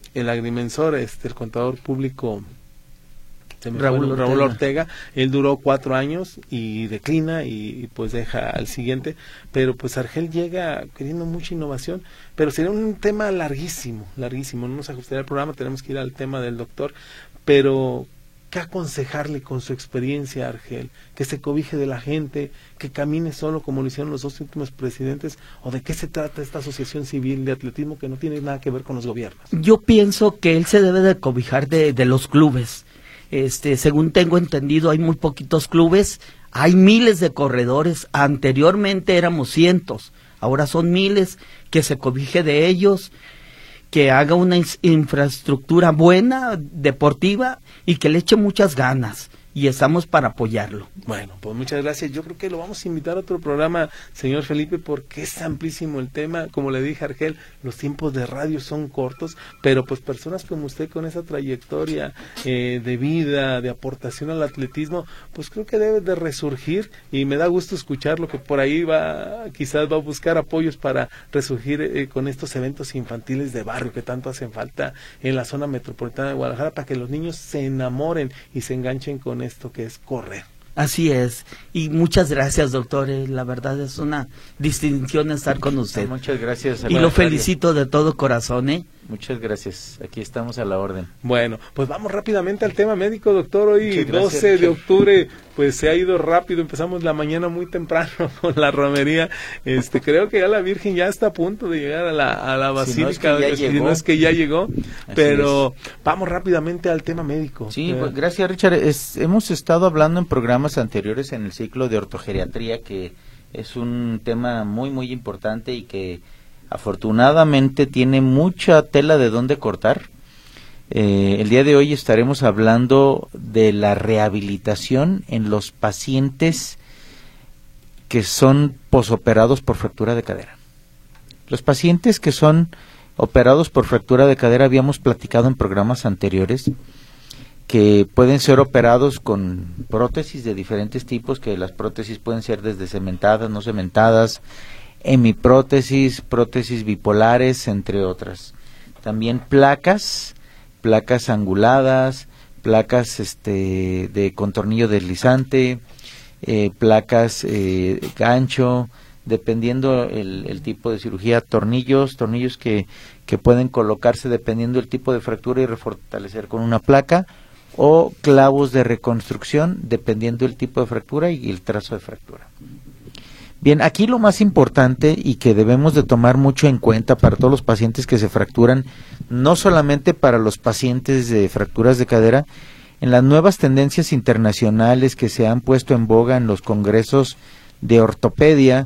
el agrimensor, este, el contador público se me Raúl, fue, Raúl Ortega. Ortega, él duró cuatro años y declina y, y pues deja al siguiente, pero pues Argel llega queriendo mucha innovación, pero sería un tema larguísimo, larguísimo, no nos ajustaría el programa, tenemos que ir al tema del doctor, pero ¿qué aconsejarle con su experiencia, Argel? Que se cobije de la gente, que camine solo como lo hicieron los dos últimos presidentes, o de qué se trata esta asociación civil de atletismo que no tiene nada que ver con los gobiernos. Yo pienso que él se debe de cobijar de, de los clubes. Este, según tengo entendido, hay muy poquitos clubes, hay miles de corredores, anteriormente éramos cientos, ahora son miles, que se cobije de ellos, que haga una infraestructura buena, deportiva, y que le eche muchas ganas, y estamos para apoyarlo. Bueno, pues muchas gracias. Yo creo que lo vamos a invitar a otro programa, señor Felipe, porque es amplísimo el tema. Como le dije a Argel, los tiempos de radio son cortos, pero pues personas como usted con esa trayectoria eh, de vida, de aportación al atletismo, pues creo que debe de resurgir, y me da gusto escucharlo, que por ahí va, quizás va a buscar apoyos para resurgir eh, con estos eventos infantiles de barrio que tanto hacen falta en la zona metropolitana de Guadalajara, para que los niños se enamoren y se enganchen con esto que es correr. Así es, y muchas gracias, doctor, eh, la verdad es una distinción estar con usted. Muchas gracias. Y lo felicito de todo corazón, ¿eh? Muchas gracias, aquí estamos a la orden. Bueno, pues vamos rápidamente al tema médico, doctor. Hoy gracias, doce de octubre, pues se ha ido rápido, empezamos la mañana muy temprano con la romería. Este, creo que ya la Virgen ya está a punto de llegar a la, a la basílica, si no es que ya si llegó, no es que ya llegó, Así pero es. Vamos rápidamente al tema médico. Sí, eh, pues, gracias, Richard. Es, hemos estado hablando en programas anteriores en el ciclo de ortogeriatría, que es un tema muy, muy importante y que afortunadamente tiene mucha tela de dónde cortar. Eh, el día de hoy estaremos hablando de la rehabilitación en los pacientes que son posoperados por fractura de cadera. Los pacientes que son operados por fractura de cadera, habíamos platicado en programas anteriores que pueden ser operados con prótesis de diferentes tipos, que las prótesis pueden ser desde cementadas, no cementadas, hemiprótesis, prótesis bipolares, entre otras. También placas, placas anguladas, placas este de con tornillo deslizante, eh, placas eh, gancho, dependiendo el, el tipo de cirugía, tornillos, tornillos que, que pueden colocarse dependiendo del tipo de fractura y refortalecer con una placa, o clavos de reconstrucción dependiendo del tipo de fractura y el trazo de fractura. Bien, aquí lo más importante y que debemos de tomar mucho en cuenta para todos los pacientes que se fracturan, no solamente para los pacientes de fracturas de cadera, en las nuevas tendencias internacionales que se han puesto en boga en los congresos de ortopedia,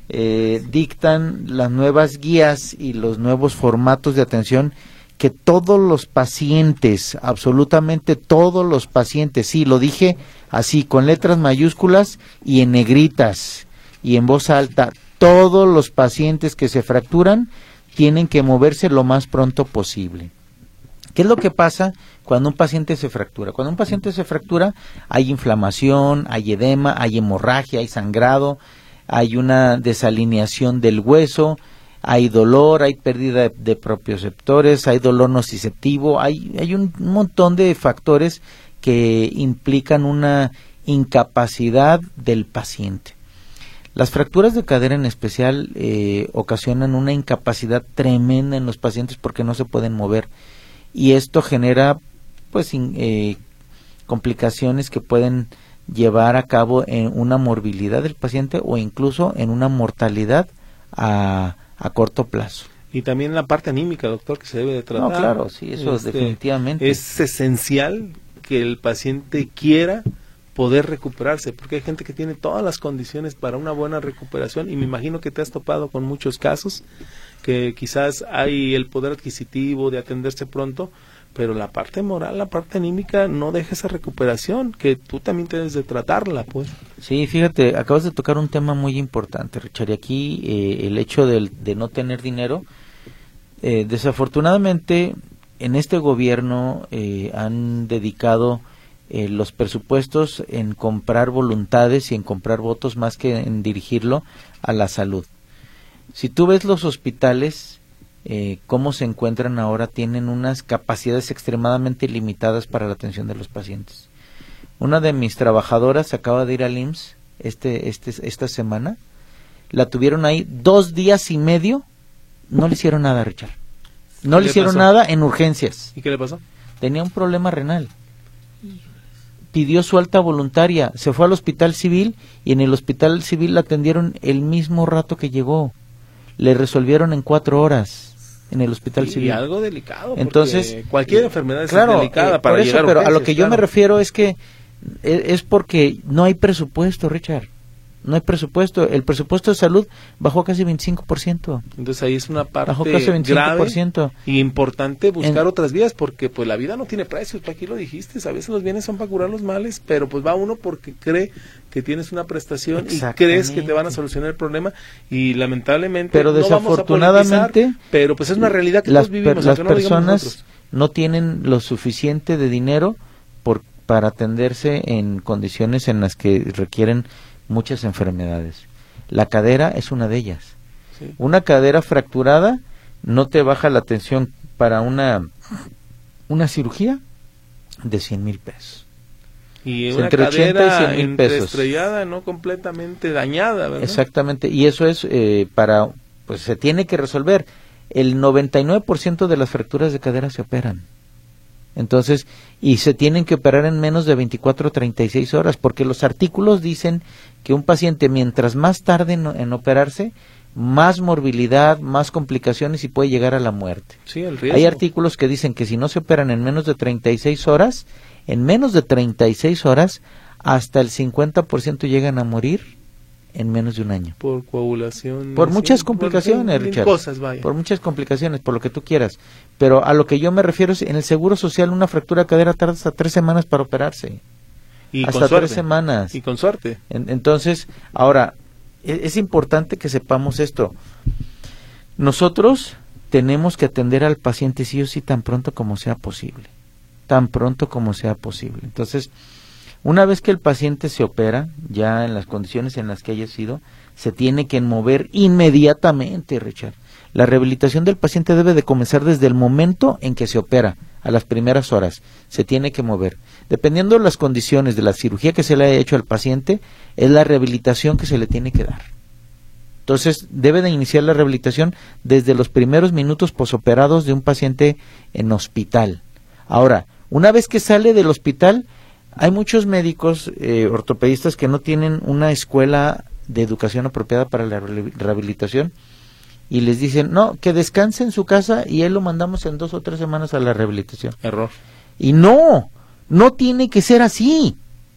eh, dictan las nuevas guías y los nuevos formatos de atención, que todos los pacientes, absolutamente todos los pacientes, sí, lo dije así, con letras mayúsculas y en negritas, y en voz alta, todos los pacientes que se fracturan tienen que moverse lo más pronto posible. ¿Qué es lo que pasa cuando un paciente se fractura? Cuando un paciente se fractura hay inflamación, hay edema, hay hemorragia, hay sangrado, hay una desalineación del hueso, hay dolor, hay pérdida de, de propioceptores, hay dolor nociceptivo, hay, hay un montón de factores que implican una incapacidad del paciente. Las fracturas de cadera en especial eh, ocasionan una incapacidad tremenda en los pacientes porque no se pueden mover, y esto genera pues in, eh, complicaciones que pueden llevar a cabo en una morbilidad del paciente o incluso en una mortalidad a, a corto plazo. Y también la parte anímica, doctor, que se debe de tratar. No, claro, sí, eso este, definitivamente. Es esencial que el paciente quiera poder recuperarse, porque hay gente que tiene todas las condiciones para una buena recuperación, y me imagino que te has topado con muchos casos que quizás hay el poder adquisitivo de atenderse pronto, pero la parte moral, la parte anímica no deja esa recuperación, que tú también tienes de tratarla, pues. Sí, fíjate, acabas de tocar un tema muy importante, Richard, y aquí eh, el hecho de, de no tener dinero, eh, desafortunadamente en este gobierno eh, han dedicado eh, los presupuestos en comprar voluntades y en comprar votos más que en dirigirlo a la salud. Si tú ves los hospitales, eh, cómo se encuentran ahora, tienen unas capacidades extremadamente limitadas para la atención de los pacientes. Una de mis trabajadoras acaba de ir al I M S S este, este, esta semana, la tuvieron ahí dos días y medio, no le hicieron nada, Richard. No le hicieron pasó? nada en urgencias. ¿Y qué le pasó? Tenía un problema renal. Pidió su alta voluntaria, se fue al hospital civil y en el hospital civil la atendieron el mismo rato que llegó. Le resolvieron en cuatro horas en el hospital sí, civil. Y algo delicado. Entonces, cualquier enfermedad es claro, delicada eh, para por eso, llegar a pero urgencias, a lo que yo claro. me refiero es que es, es porque no hay presupuesto, Richard. No hay presupuesto. El presupuesto de salud bajó casi veinticinco por ciento. Entonces ahí es una parte bajó casi veinticinco por ciento. Grave y importante buscar en, otras vías, porque pues la vida no tiene precios. Tú aquí lo dijiste, a veces los bienes son para curar los males, pero pues va uno porque cree que tienes una prestación y crees que te van a solucionar el problema y lamentablemente pero no desafortunadamente vamos a politizar, pero pues es una realidad que las, todos vivimos. Las no personas no tienen lo suficiente de dinero por, para atenderse en condiciones en las que requieren muchas enfermedades. La cadera es una de ellas. Sí. Una cadera fracturada no te baja la atención para una una cirugía de cien mil pesos. Y una entre cadera ochenta y cien mil pesos. Estrellada, no completamente dañada, ¿verdad? Exactamente. Y eso es eh, para, pues se tiene que resolver. El noventa y nueve por ciento de las fracturas de cadera se operan. Entonces, y se tienen que operar en menos de veinticuatro a treinta y seis horas, porque los artículos dicen que un paciente mientras más tarde en, en operarse, más morbilidad, más complicaciones y puede llegar a la muerte. Sí, el riesgo. Hay artículos que dicen que si no se operan en menos de treinta y seis horas, en menos de treinta y seis horas, hasta el cincuenta por ciento llegan a morir en menos de un año. Por coagulación. Por muchas sí, complicaciones, por, Richard. Cosas, vaya. Por muchas complicaciones, por lo que tú quieras. Pero a lo que yo me refiero es, en el Seguro Social una fractura de cadera tarda hasta tres semanas para operarse. Y hasta con suerte. tres semanas. Y con suerte. En, entonces, ahora, es, es importante que sepamos esto. Nosotros tenemos que atender al paciente sí o sí tan pronto como sea posible. Tan pronto como sea posible. Entonces, una vez que el paciente se opera, ya en las condiciones en las que haya sido, se tiene que mover inmediatamente, Richard. La rehabilitación del paciente debe de comenzar desde el momento en que se opera, a las primeras horas. Se tiene que mover. Dependiendo de las condiciones de la cirugía que se le haya hecho al paciente, es la rehabilitación que se le tiene que dar. Entonces, debe de iniciar la rehabilitación desde los primeros minutos posoperados de un paciente en hospital. Ahora, una vez que sale del hospital, hay muchos médicos eh, ortopedistas que no tienen una escuela de educación apropiada para la rehabilitación y les dicen, no, que descanse en su casa y él lo mandamos en dos o tres semanas a la rehabilitación. Error. Y no, no tiene que ser así.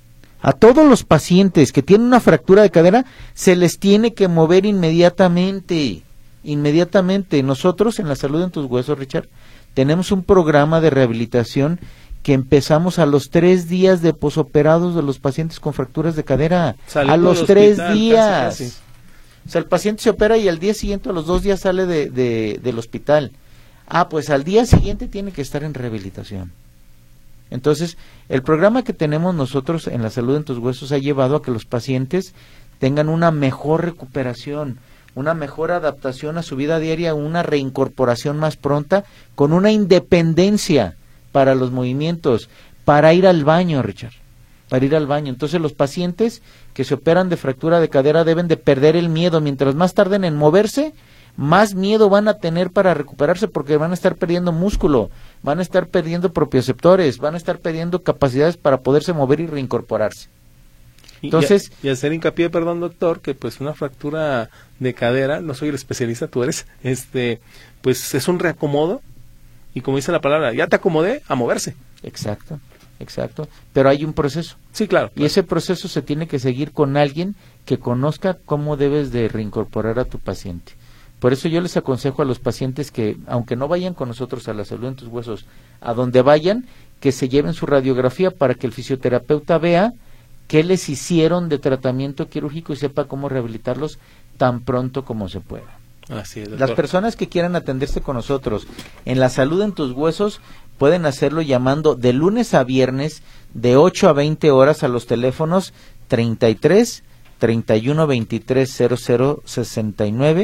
A todos los pacientes que tienen una fractura de cadera se les tiene que mover inmediatamente, inmediatamente. Nosotros en la Salud en tus Huesos, Richard, tenemos un programa de rehabilitación que empezamos a los tres días de posoperados de los pacientes con fracturas de cadera. Saliendo a los del tres hospital, días. Casi, casi. O sea, el paciente se opera y al día siguiente, a los dos días sale de, de, del hospital. Ah, pues al día siguiente tiene que estar en rehabilitación. Entonces, el programa que tenemos nosotros en la Salud en tus Huesos ha llevado a que los pacientes tengan una mejor recuperación, una mejor adaptación a su vida diaria, una reincorporación más pronta, con una independencia para los movimientos, para ir al baño, Richard, para ir al baño. Entonces los pacientes que se operan de fractura de cadera deben de perder el miedo. Mientras más tarden en moverse, más miedo van a tener para recuperarse, porque van a estar perdiendo músculo, van a estar perdiendo propioceptores, van a estar perdiendo capacidades para poderse mover y reincorporarse. Entonces, y, a, y hacer hincapié, perdón doctor, que pues una fractura de cadera, no soy el especialista, tú eres, este, pues es un reacomodo. Y como dice la palabra, ya te acomodé a moverse. Exacto, exacto. Pero hay un proceso. Sí, claro. Y claro. ese proceso se tiene que seguir con alguien que conozca cómo debes de reincorporar a tu paciente. Por eso yo les aconsejo a los pacientes que, aunque no vayan con nosotros a la Salud en tus Huesos, a donde vayan, que se lleven su radiografía para que el fisioterapeuta vea qué les hicieron de tratamiento quirúrgico y sepa cómo rehabilitarlos tan pronto como se pueda. Así es, Las personas que quieran atenderse con nosotros en la Salud en tus Huesos pueden hacerlo llamando de lunes a viernes de ocho a veinte horas a los teléfonos treinta y tres, treinta y uno, veintitrés, cero cero, sesenta y nueve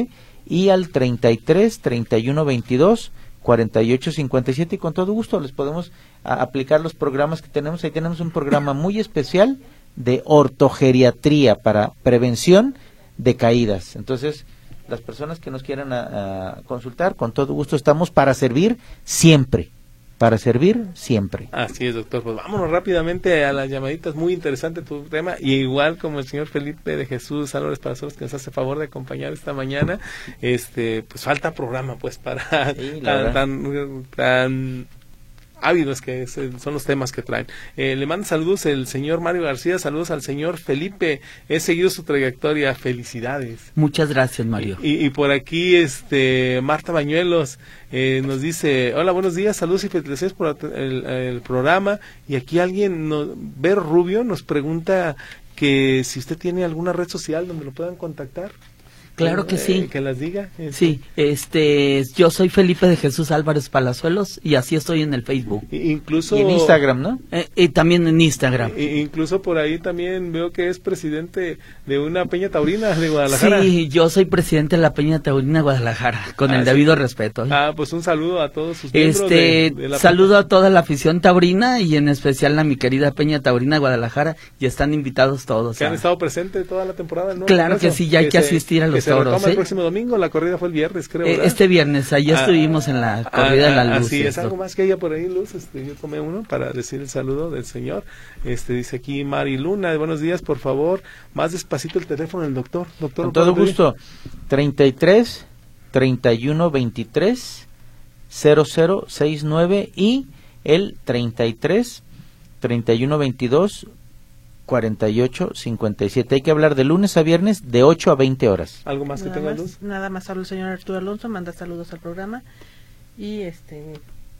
y al treinta y tres, treinta y uno, veintidós, cuarenta y ocho, cincuenta y siete, y con todo gusto les podemos a, aplicar los programas que tenemos. Ahí tenemos un programa muy especial de ortogeriatría para prevención de caídas. Entonces, las personas que nos quieran a, a consultar, con todo gusto estamos para servir siempre. Para servir siempre. Así es, doctor. Pues vámonos rápidamente a las llamaditas. Muy interesante tu tema. Y igual como el señor Felipe de Jesús Álvarez Palazuelos, que nos hace favor de acompañar esta mañana, este pues falta programa pues para sí, tan, tan, tan ávidos que es, son los temas que traen. Eh, le manda saludos el señor Mario García, saludos al señor Felipe, he seguido su trayectoria, felicidades. Muchas gracias, Mario. Y, y por aquí este Marta Bañuelos eh, nos dice, hola, buenos días, saludos y felicitaciones por el, el programa. Y aquí alguien, nos, Ver Rubio, nos pregunta que si usted tiene alguna red social donde lo puedan contactar. Claro que sí. Eh, que las diga. Este. Sí, este, yo soy Felipe de Jesús Álvarez Palazuelos y así estoy en el Facebook. Incluso y en Instagram, ¿no? Eh, y también en Instagram. Incluso por ahí también veo que es presidente de una peña taurina de Guadalajara. Sí, yo soy presidente de la peña taurina Guadalajara, con ah, el debido sí. respeto. ¿eh? Ah, pues un saludo a todos sus miembros. Este, de, de la saludo a toda la afición taurina y en especial a mi querida peña taurina Guadalajara, y están invitados todos. Que a... han estado presentes toda la temporada, ¿no? Claro que sí, ya hay que, que se, asistir a los que toros. Se ¿eh? el próximo domingo, la corrida fue el viernes, creo. Eh, este viernes, ahí ah, estuvimos en la corrida ah, de la luz. Así es, algo más que haya por ahí, Luz. Este, yo tomé uno para decir el saludo del señor. Este dice aquí Mari Luna, buenos días, por favor, más despacito el teléfono del doctor. Doctor, con todo gusto, treinta y tres, treinta y uno, veintitrés, cero cero sesenta y nueve y el treinta y tres, treinta y uno, veintidós, cuarenta y ocho, cincuenta y siete. Hay que hablar de lunes a viernes de ocho a veinte horas. ¿Algo más que tenga, Luz? Nada más habla el señor Arturo Alonso, manda saludos al programa y este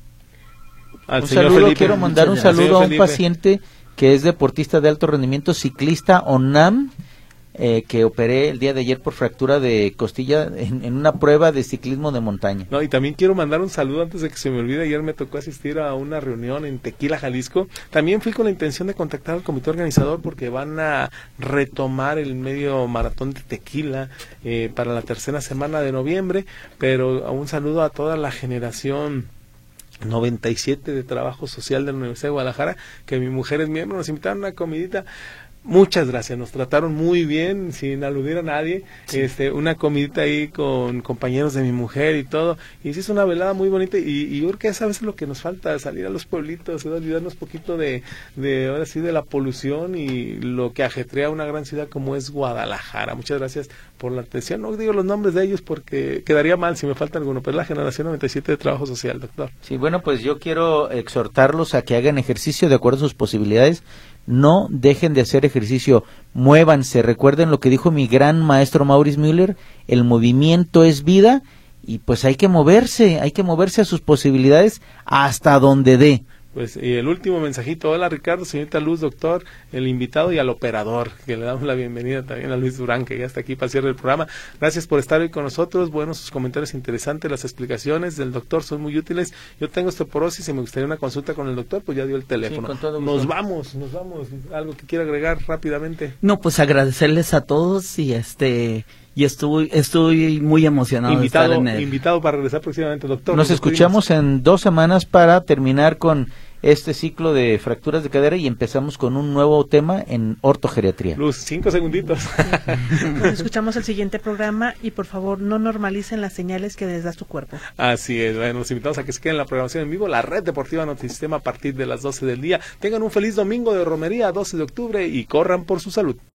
al un saludo, Felipe. Quiero mandar un saludo a un paciente que es deportista de alto rendimiento, ciclista ONAM, eh, que operé el día de ayer por fractura de costilla en, en una prueba de ciclismo de montaña. No, y también quiero mandar un saludo antes de que se me olvide. Ayer me tocó asistir a una reunión en Tequila, Jalisco. También fui con la intención de contactar al comité organizador porque van a retomar el medio maratón de Tequila eh, para la tercera semana de noviembre, pero un saludo a toda la generación noventa y siete de Trabajo Social de la Universidad de Guadalajara, que mi mujer es miembro, nos invitaron a una comidita. Muchas gracias, nos trataron muy bien, sin aludir a nadie, sí. este, una comidita ahí con compañeros de mi mujer y todo, y sí es una velada muy bonita, y, y yo creo que esa vez es lo que nos falta, salir a los pueblitos, olvidarnos un poquito de, de, ahora sí, de la polución y lo que ajetrea una gran ciudad como es Guadalajara. Muchas gracias por la atención, no digo los nombres de ellos porque quedaría mal si me falta alguno, pero es la generación noventa y siete de Trabajo Social, doctor. Sí, bueno, pues yo quiero exhortarlos a que hagan ejercicio de acuerdo a sus posibilidades. No dejen de hacer ejercicio, muévanse, recuerden lo que dijo mi gran maestro Maurice Müller, el movimiento es vida, y pues hay que moverse, hay que moverse a sus posibilidades hasta donde dé. Pues y el último mensajito, hola Ricardo, señorita Luz, doctor, el invitado y al operador, que le damos la bienvenida también a Luis Durán, que ya está aquí para el cierre del programa. Gracias por estar hoy con nosotros, buenos sus comentarios interesantes, las explicaciones del doctor son muy útiles. Yo tengo osteoporosis y me gustaría una consulta con el doctor, pues ya dio el teléfono. Sí, con todo gusto. Nos vamos, nos vamos, algo que quiera agregar rápidamente. No, pues agradecerles a todos y este... y estoy estoy muy emocionado invitado, de estar en el... invitado para regresar próximamente, doctor. Nos escuchamos despedimos. en dos semanas para terminar con este ciclo de fracturas de cadera y empezamos con un nuevo tema en ortogeriatría. Luz, cinco segunditos. Nos escuchamos el siguiente programa y por favor no normalicen las señales que les da su cuerpo. Así es, bueno, los invitamos a que se queden en la programación en vivo, la Red Deportiva Notisistema a partir de las doce del día. Tengan un feliz domingo de romería, doce de octubre, y corran por su salud.